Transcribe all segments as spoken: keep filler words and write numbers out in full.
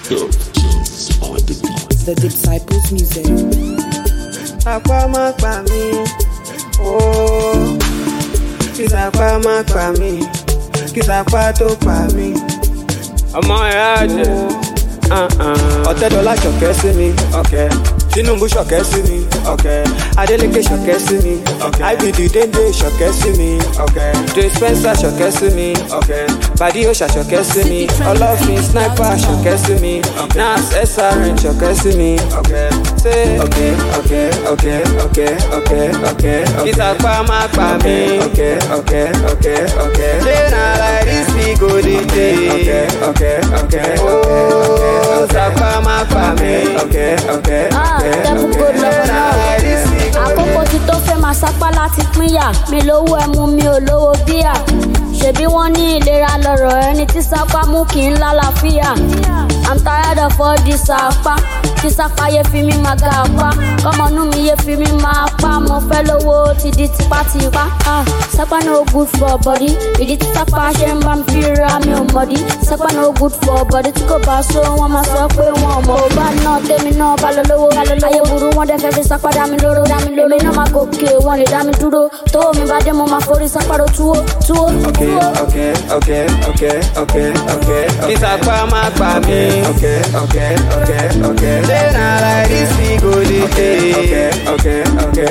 The Disciples Music. Sapa ma pa mi, oh. Kí sapa ma pa mi, kí sapa tó pa mi. Ọmọ ẹ̀ á jẹ́, ọ̀tẹ́ dọ́là ṣọ̀kẹ́ sí mi, okay. Tinubu ṣọ̀kẹ́ sí mi, okay. Adeleke ṣọ̀kẹ́ sí mi, okay. I B D Dende ṣọ̀kẹ́ sí mi, okay. Joe Spencer ṣọ̀kẹ́ sí mi, okay. Badi Osha ṣọ̀kẹ́ sí mi, Olofin Sniper ṣọ̀kẹ́ sí mi, Nas S R N ṣọ̀kẹ́ sí mi, okay. Say okay, okay, okay, okay, okay, okay. Kí sapa má pa mí, okay, okay, okay, okay. Ṣé na like this we go dey dey? Okay, okay, okay, okay, okay. Sapa má pa mí, okay, okay, okay. Àkókò tí tó fẹ́ máa sápá láti pínyà mi lówó ẹmu mi ò lówó bíà ṣebí wọ́n ní ìlera lọ́rọ̀ ẹni tí sápá mú kí n lálàáfíà. I'm tired of all this sápá kí sápá yé fi mí máa ga apá kọ́mọnú mi yé fi mí máa pa mo fẹ́ lówó ti di tipátipá. Sápá no good for body ìdí tí sápá ṣe ń bá mi fi ra mi ò mọ̀dí. Sápá no good for body tí kò bá so wọ́n máa sọ pé wọ́n ò mọ̀. Ó bá náà tèmi náà bá lọ lówó ayé burú wọ́n dẹ́ fẹ́ fi sápá dá mi lóró dá mi lóró. Èmi náà máa gòkè wọ́n lè dá mi dúró tó mi bá dé mo máa forí sápá ro túwó túwó. Okay, okay, okay, okay, okay, okay. Kí sapa má pa mí. Okay, okay, okay, okay. Ṣé na like this we go dey dey? Okay, okay, okay.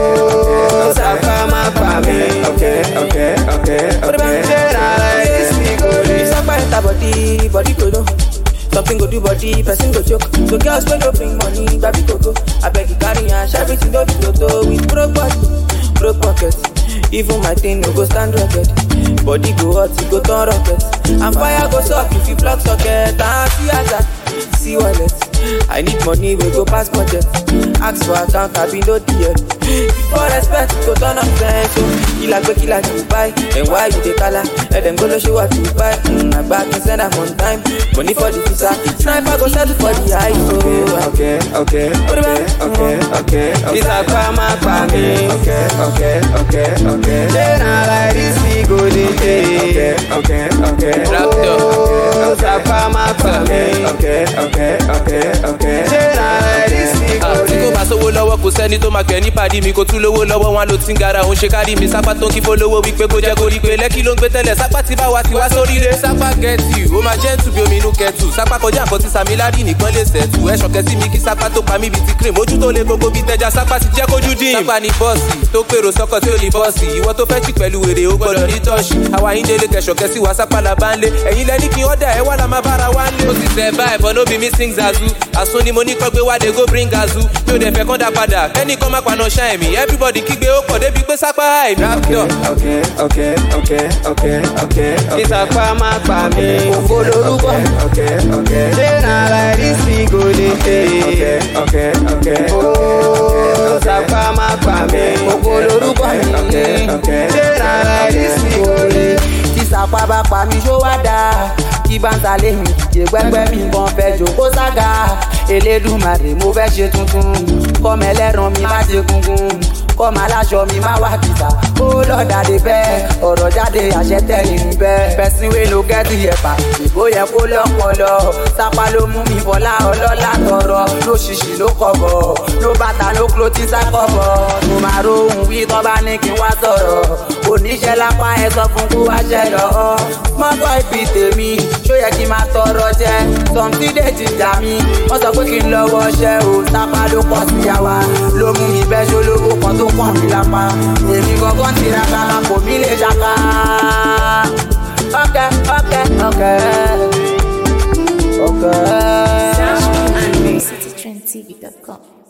Oh, sapa má pa mí. Okay, okay, okay, okay. Ṣé na like this we go dey? Sapa enter body, body go know. Something go do body, person go choke. So girls when you bring money, baby go go. I beg you carry and share everything don't be toto. With broke body, broke pocket. Even my thing no go stand rocket. Body go hot, it go turn rocket. And fire go suck if you plug socket. And see hazard, see wallet. I need money, we go pass budget. Ask for account, I be no D L. Before respect, go turn up friends. So, kill like kill like you buy. And why you dey color? Let them go to show what you buy. Mm, I back and send them on time. Money for the visa. Sniper go settle for the high. Okay, okay, okay, okay, okay, okay. This a karma for me. Okay, okay, okay, okay. Then I like this we go dey dey. Okay, okay, okay. Oh, this a karma for me. Okay, okay, okay, okay. Then I like this we go dey. Tí kò bá sówó lọ́wọ́ kò sẹ́ni tó máa kẹ́ ní pàdí mi kò tún lówó lọ́wọ́ wọn ló ti ń gara òun ṣe kárí mi sápá tó ń kí fólówó wípé kó jẹ́ kó rí pé lẹ́kí ló ń gbé tẹ́lẹ̀ sápá tí bá wa ti wá sóríire. Sápá gẹ̀ẹ́tì ó máa jẹ́ tù bí omi inú kẹtù sápá kọjá nǹkan tí Samilari nìkan lè sẹ̀tù ẹ̀ ṣọ̀kẹ́ sí mi kí sápá tó pa mí bíi ti cream ojú tó lé gbogbo bíi tẹja sápá ti jẹ́ kójú dín. Sápá ni bọ́ọ̀sì tó pèrò sọ́kọ̀ tí ó lè bọ́ọ̀sì ìwọ tó fẹ́ tì pẹ̀lú wèrè ó gbọ́dọ̀ ní tọ́ọ̀ṣì àwa yín délé kẹ̀ṣọ̀kẹ́ sí wa sápá la bá ń lé ẹ̀yin lẹ́ni kí ọ́dà ẹ̀ wá la máa bára wá ń lé. Ó ti tẹ̀ báyìí bọ́ nóbi mi sing zazu àsun ni mo ní kọ́ gbé wá de go bring gazu mi ò dẹ̀ fẹ́ kán dá padà kẹ́ni kan má paná ṣáà mi everybody kígbe ó pọ̀ débi pé sápá àìní. Okay, okay, okay, okay, okay. Kí sápá má pa mí. Ògo lorúkọ. Okay, okay. Ṣé na like this we go dey dey? Okay, okay, okay. Oh, sápá má pa mí. Ògo lorúkọ. Okay, okay. Ṣé na like this we go dey? Tí sápá bá pa mí ṣó wá dáa. Kí bá ń talé mi, jẹ gbẹ́gbẹ́ mi gan fẹ́ jòkó sága. Elédùmarè mo fẹ́ ṣe tuntun. Kọ́mọ ẹlẹ́ran mi má ṣe gungun. Kọ́mọ aláṣọ mi má wá kìtà. Ó lọ́ọ̀dà dé bẹ́ẹ̀. Ọ̀rọ̀ jáde àṣẹ tẹ̀lé mi bẹ́ẹ̀. Person wey no get yẹ̀pà. Ìbò yẹ kó lọ́pọlọ. Sápá ló mú mi bọ́lá ọlọ́lá tọrọ. Ló ṣìṣì ló kọ̀bọ̀. Ló bàtà ló kúrò tí sákọ̀bọ̀. Mo máa rohùn wí tọ́ bá ní kí n wá sọ̀rọ̀. Oníṣẹ́ lápá ẹ sọ fún kó wá ṣẹ lọ. Mọ́tò ìpì tèmi ṣó yẹ kí n máa tọrọ jẹ. Sọ̀mtí dé ti jà mí. Wọ́n sọ pé kí n lọ́wọ́ ṣẹ́ o. Sápá ló pọ̀ sí àwa. Ló mú mi bẹ́ ṣolówó kan tó pọ̀ mí lápá. Èmi gangan tiraka kò mí lè ṣaka. Okay, okay, okay. Okay. Sound and City Trend T V dot com.